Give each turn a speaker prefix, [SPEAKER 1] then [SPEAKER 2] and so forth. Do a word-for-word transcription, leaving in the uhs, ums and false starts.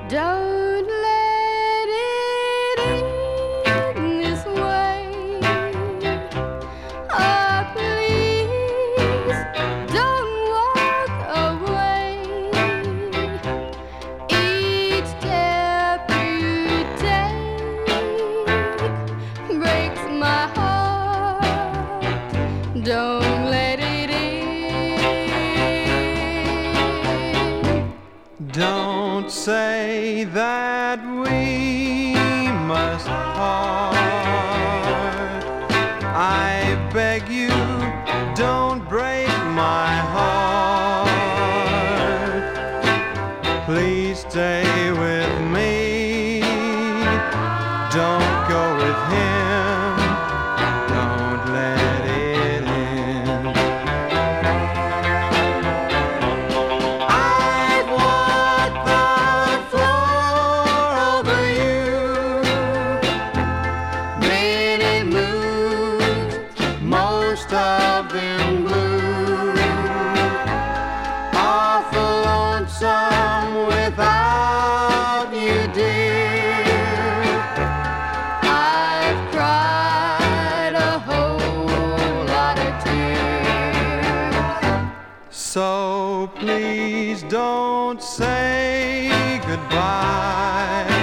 [SPEAKER 1] Don't let it end this way. Oh, please don't walk away. Each step you take breaks my heart. Don't let it end.
[SPEAKER 2] Don't say that we must part. I beg you, don't break my heart. Please stay with me. Don't go with him. Don't let it end. I've walked the floor over you, many moons, most of them blue. Awful lonesome without you, dear. I've cried a whole lot of tears. So please don't say goodbye.